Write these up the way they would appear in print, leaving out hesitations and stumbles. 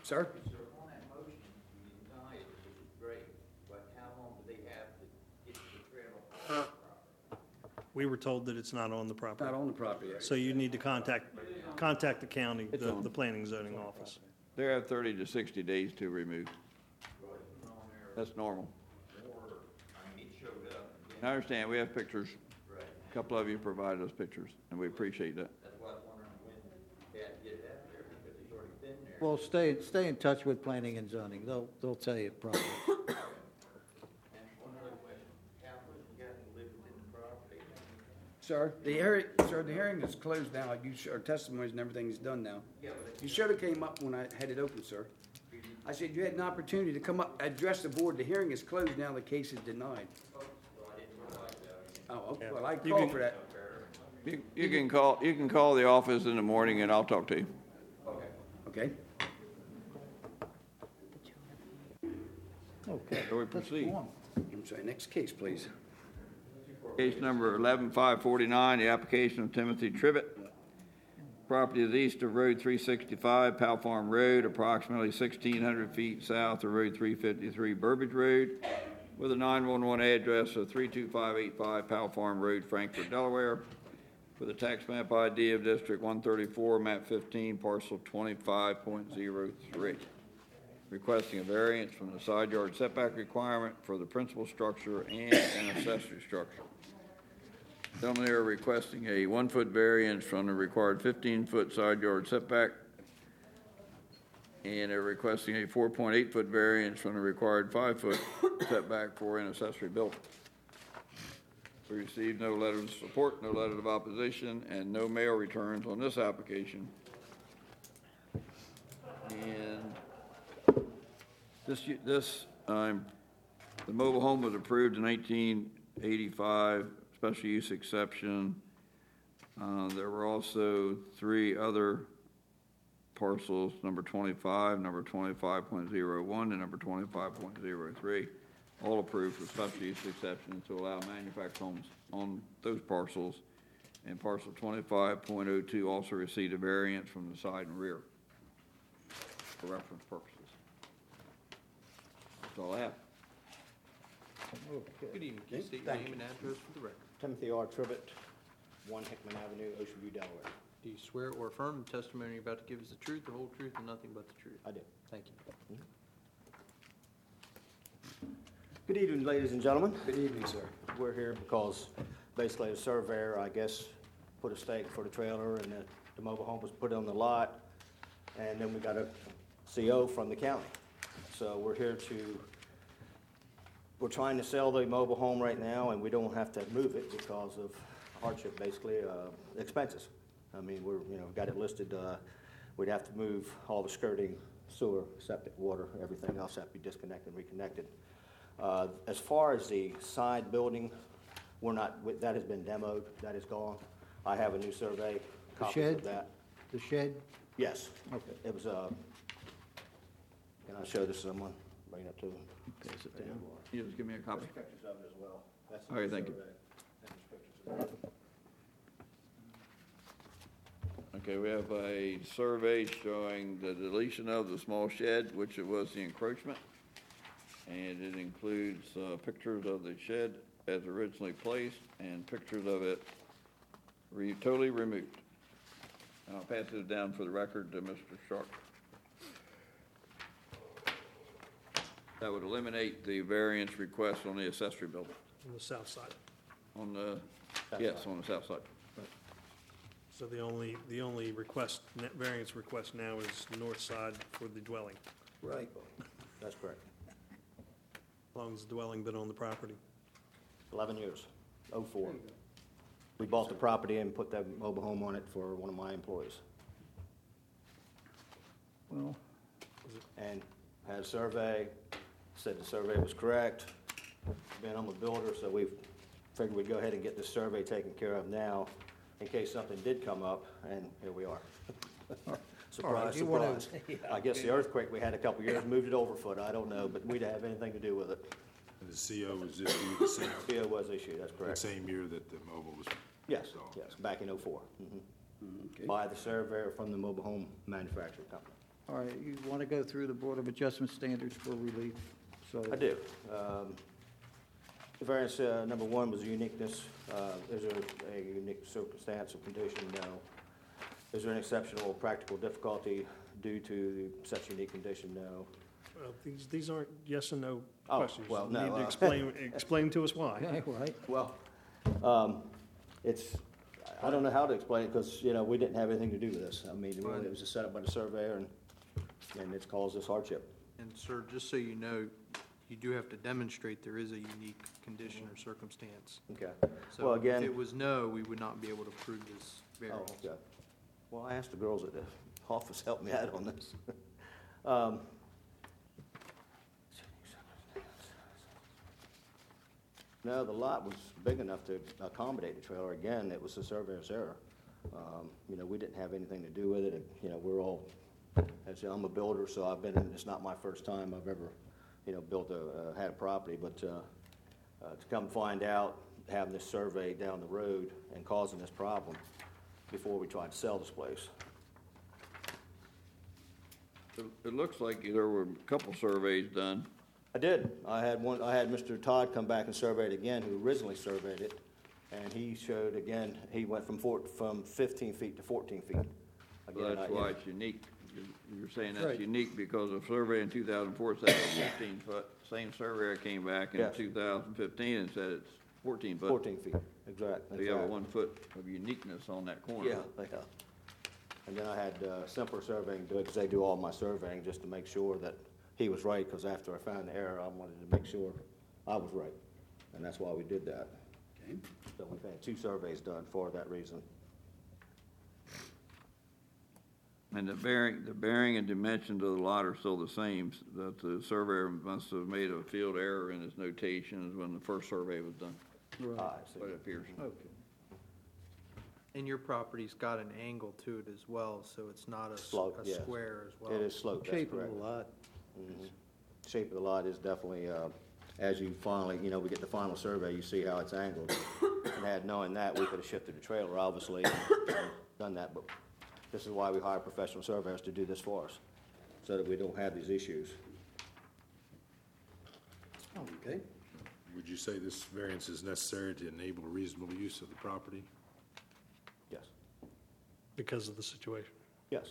Sir? Sir, on that motion, you deny it, which is great, but how long do they have to get the trailer off the property? We were told that it's not on the property. Not on the property. So you need to contact the county, the planning and zoning office. They have 30 to 60 days to remove. That's normal. I mean, it showed up. I understand, we have pictures. Right. A couple of you provided us pictures, and we appreciate that. That's why I was wondering when they had to get it out there, because it's already been there. Well, stay in touch with planning and zoning. They'll tell you probably. And one other question, how was you guys living in the property? Sir, the hearing is closed now. Our testimonies and everything is done now. Yeah, but You should have came up when I had it open, sir. I said you had an opportunity to come up, address the board. The hearing is closed now. The case is denied. I didn't realize that. Oh, okay. Well, I You called can- for that. You can call the office in the morning, and I'll talk to you. Okay. Okay. So we proceed. I'm sorry, next case, please. Case number 11549, the application of Timothy Trivett. Property is east of Road 365, Powell Farm Road, approximately 1,600 feet south of Road 353, Burbage Road, with a 911 address of 32585 Powell Farm Road, Frankfort, Delaware, with a tax map ID of District 134, map 15, parcel 25.03. Requesting a variance from the side yard setback requirement for the principal structure and an accessory structure. Gentlemen, they are requesting a 1-foot variance from the required 15-foot side yard setback, and they're requesting a 4.8-foot variance from the required 5-foot setback for an accessory building. We received no letters of support, no letters of opposition, and no mail returns on this application. And the mobile home was approved in 1985, special use exception. There were also 3 other parcels, number 25, number 25.01, and number 25.03, all approved for special use exception to allow manufactured homes on those parcels. And parcel 25.02 also received a variance from the side and rear for reference purposes. That's all I have. Good evening. Can you state your name and address for the record? Timothy R. Trivett, 1 Hickman Avenue, Ocean View, Delaware. Do you swear or affirm the testimony you're about to give is the truth, the whole truth, and nothing but the truth? I do. Thank you. Good evening, ladies and gentlemen. Good evening, sir. We're here because basically a surveyor, I guess, put a stake for the trailer and the mobile home was put on the lot. And then we got a CO from the county. So we're trying to sell the mobile home right now, and we don't have to move it because of hardship, basically, expenses. I mean, we've got it listed, we'd have to move all the skirting, sewer, septic, water, everything else have to be disconnected and reconnected. As far as the side building, that has been demoed, that is gone. I have a new survey, copies shed? of that. The shed? Yes. Okay. It was, can I show this to someone? Bring it up to them. Okay, sit down. You just give me a copy. There's pictures of it as well. That's the All right, thank you. survey. And there's pictures of it. Okay, we have a survey showing the deletion of the small shed, which it was the encroachment. And it includes pictures of the shed as originally placed and pictures of it totally removed. And I'll pass this down for the record to Mr. Sharp. That would eliminate the variance request on the accessory building. On the south side. On the south side. So the only variance request now is the north side for the dwelling, Right. That's correct. as long as the dwelling been on the property. 11 years, 04. We bought the property and put that mobile home on it for one of my employees. Well, And had a survey, said the survey was correct. I'm a builder, so we figured we'd go ahead and get this survey taken care of now in case something did come up, and here we are. Surprise, you wanna- surprise. I guess the earthquake we had a couple years moved it over a foot, I don't know, but we didn't have anything to do with it. And the CO was issued the same, CO was issued, that's the correct. same year that the mobile was Yes, installed. yes, back in '04. Okay. By the surveyor from the mobile home manufacturing company. All right, you want to go through the Board of Adjustment standards for relief? So I do. The variance, number one was uniqueness. Is there a unique circumstance or condition? No. Is there an exceptional practical difficulty due to such unique condition? No. Well, these aren't yes and no Oh, questions. well, You no, need to explain to us why. Okay, right. Well, it's, I don't know how to explain it because, we didn't have anything to do with this. I mean, really, it was just set up by the surveyor and it's caused us hardship. And sir, just so you know, you do have to demonstrate there is a unique condition or circumstance. Okay. So Well, if again. it was no, we would not be able to approve this Oh, variance. okay. Well, I asked the girls at the office help me out on this. No, the lot was big enough to accommodate the trailer. Again, it was the surveyor's error. We didn't have anything to do with it. We're all, as I'm a builder, so I've been in, it's not my first time I've ever, built had a property, but to come find out, having this survey down the road and causing this problem before we tried to sell this place. It looks like there were a couple surveys done. I did. I had Mr. Todd come back and survey it again, who originally surveyed it, and he showed again, he went from 15 feet to 14 feet. Well, Again, that's why it's unique. You're saying that's Right. unique because a survey in 2004 said it was 15 foot. Same surveyor came back in Yes. 2015 and said it's 14 foot. 14 feet, exactly. So you have a 1 foot of uniqueness on that corner. Yeah, yeah. And then I had Simpler Surveying do it, because they do all my surveying, just to make sure that he was right, because after I found the error, I wanted to make sure I was right. And that's why we did that. Okay. So we've had 2 surveys done for that reason. And the bearing and dimensions of the lot are still the same, that the surveyor must have made a field error in his notations when the first survey was done, I see. what it appears. Okay. And your property's got an angle to it as well, so it's not a Slope, yes. square as well. It is sloped, that's Shape of correct. the lot. Mhm. Shape of the lot is definitely, as you finally, we get the final survey, you see how it's angled. And had knowing that, we could have shifted the trailer, obviously, and done that, but this is why we hire professional surveyors to do this for us, so that we don't have these issues. Okay. Would you say this variance is necessary to enable reasonable use of the property? Yes, Because of the situation. yes.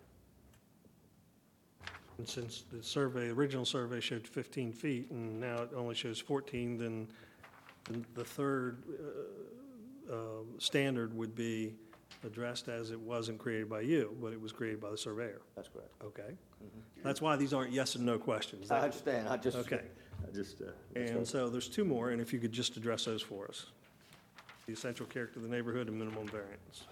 And since the original survey showed 15 feet, and now it only shows 14, then the third standard would be addressed as it wasn't created by you, but it was created by the surveyor. That's correct. Okay? That's why these aren't yes and no questions. I understand, Okay. And so there's 2 more, and if you could just address those for us. The essential character of the neighborhood and minimum variance.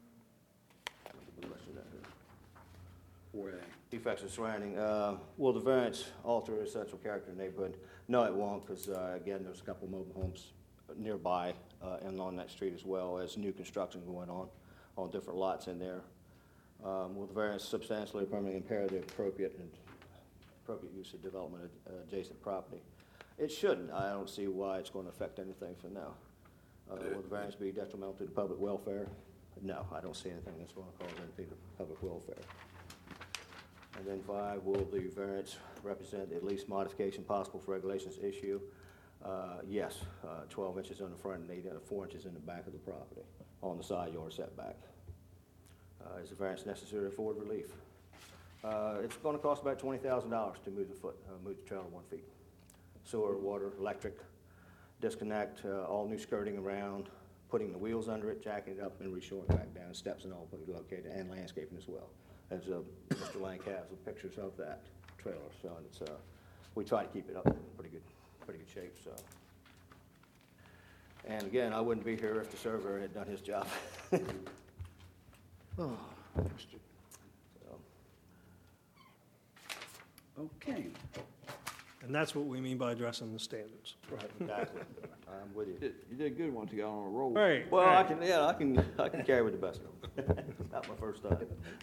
Or, Defects of surrounding, will the variance alter essential character of the neighborhood? No, it won't, because, again, there's a couple mobile homes nearby, and on that street as well, as new construction going on different lots in there. Will the variance substantially or permanently impair the appropriate use of development of adjacent property? It shouldn't. I don't see why it's going to affect anything for now. Will the variance be detrimental to the public welfare? No, I don't see anything that's going to cause anything to public welfare. And then 5, will the variance represent the least modification possible for regulations issue? Yes, 12 inches on the front and 4 inches in the back of the property on the side yard setback. Is the variance necessary to afford relief? It's going to cost about $20,000 to move the trailer 1 feet. Sewer, water, electric, disconnect, all new skirting around, putting the wheels under it, jacking it up, and reshoring it back down, steps and all put located, and landscaping as well. As Mr. Lank has the pictures of that trailer, so it's we try to keep it up in pretty good shape. So, and again, I wouldn't be here if the surveyor had done his job. Oh, So, okay. And that's what we mean by addressing the standards. right, exactly. I'm with you. You did good once you got on a roll. Right. Well, I can carry with the best of them. Not my first time.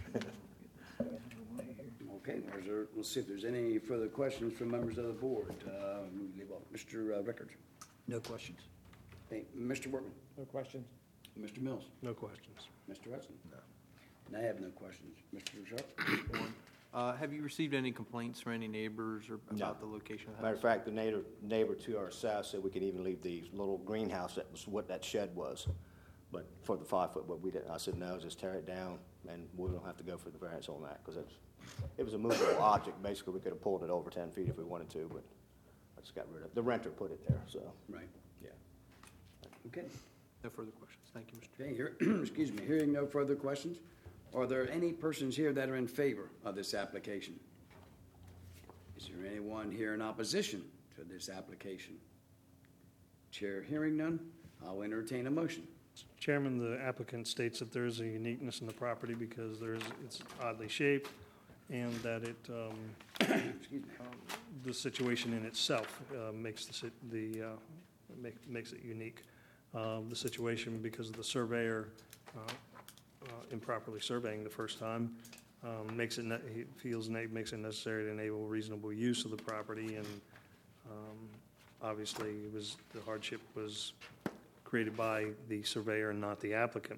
Okay, let's see if there's any further questions from members of the board. Mr. Rickards. no questions. Hey, Mr. Workman. No questions. Mr. Mills. No questions. Mr. Hudson. No. And I have no questions. Mr. Sharp. Have you received any complaints from any neighbors or about the location of the Matter house? of fact, the neighbor to our south said we could even leave the little greenhouse that was what that shed was. But for the 5 foot, but we didn't. I said, no, just tear it down and we don't have to go for the variance on that because it was a movable object. Basically, we could have pulled it over 10 feet if we wanted to, but I just got rid of it. The renter put it there, so, Right. yeah. Okay. No further questions. Thank you, Mr. Okay, here, excuse me, hearing no further questions, are there any persons here that are in favor of this application? Is there anyone here in opposition to this application? Chair hearing none, I'll entertain a motion. Chairman, the applicant states that there is a uniqueness in the property because it's oddly shaped and that Excuse me. the situation in itself makes makes it unique. The situation, because of the surveyor improperly surveying the first time, makes it necessary to enable reasonable use of the property, and obviously the hardship was created by the surveyor and not the applicant.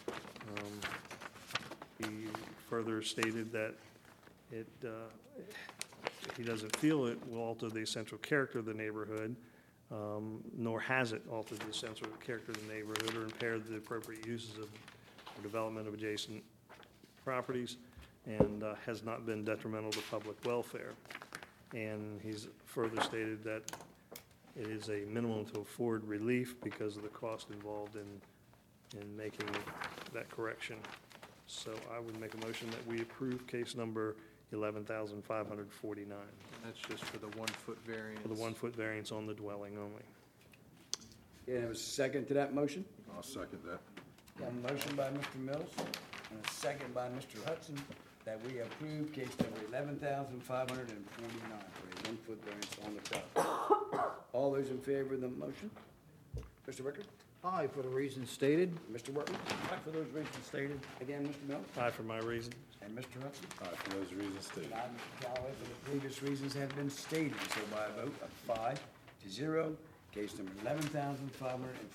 He further stated that he doesn't feel it will alter the essential character of the neighborhood, nor has it altered the essential character of the neighborhood or impaired the appropriate uses of the development of adjacent properties, and has not been detrimental to public welfare. And he's further stated that it is a minimum to afford relief because of the cost involved in making that correction. So I would make a motion that we approve case number 11,549 That's just for the 1 foot variance. for the 1 foot variance on the dwelling only. Okay, have a second to that motion? I'll second that. Got a motion by Mr. Mills and a second by Mr. Hudson that we approve case number 11,549 for a 1 foot variance on the property. All those in favor of the motion? Mr. Ricker? Aye, for the reasons stated. Mr. Workman? Aye for those reasons stated. Again, Mr. Mills? Aye for my reasons. And Mr. Hudson? Aye, for those reasons stated. And I, Mr. Callaway, for the previous reasons have been stated, so by a vote of 5-0, case number 11,549